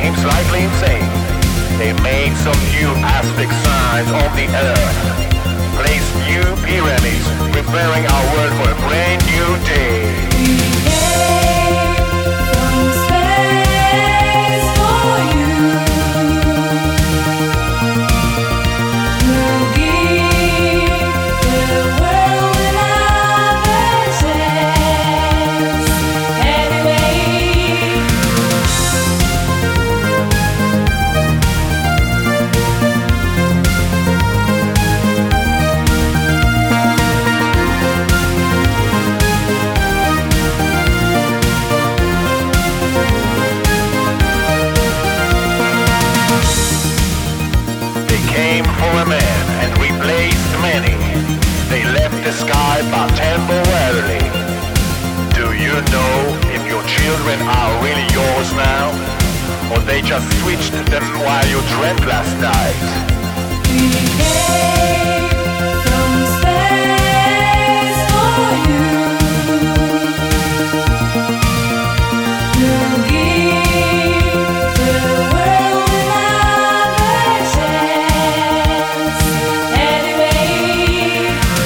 became slightly insane. They made some new Aztec signs on the earth, placed new pyramids, preparing our world for a brand new day. We came from space for you. We'll give the world another chance. Anyway. They came for a man and replaced many. They left the sky but temporarily. Do you know if your children are really yours now? Or they just switched them while you dreamt last night? We came from space for you. We'll give the world another chance. Anyway.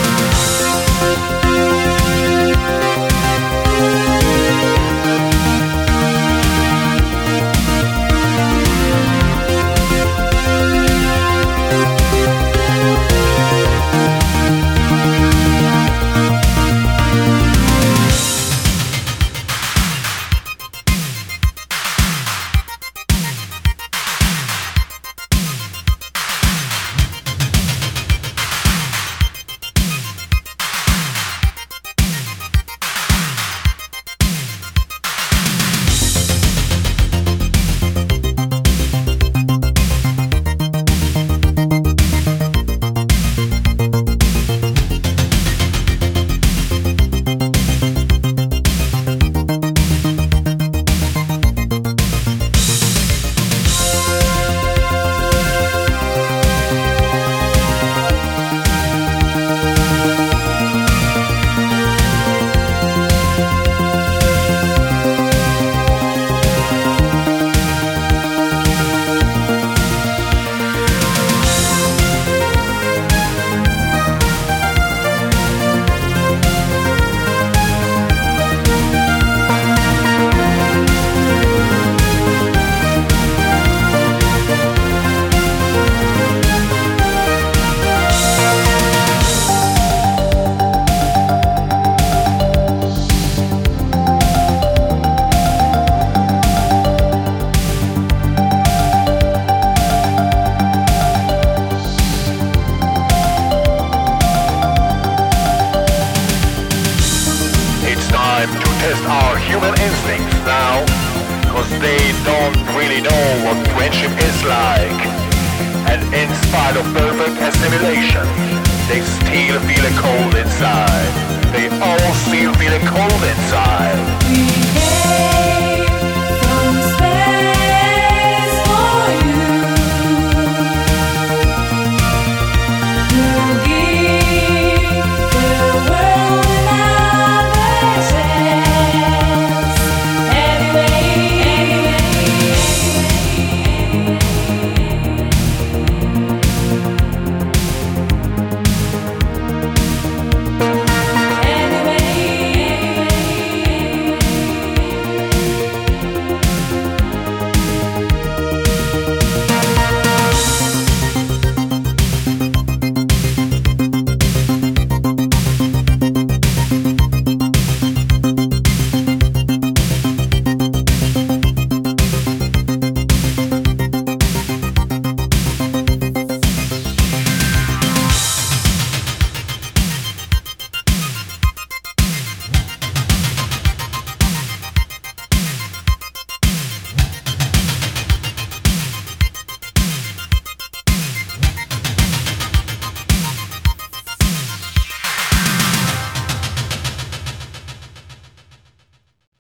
To test our human instincts now, cause they don't really know what friendship is like. And in spite of perfect assimilation, they still feel a cold inside.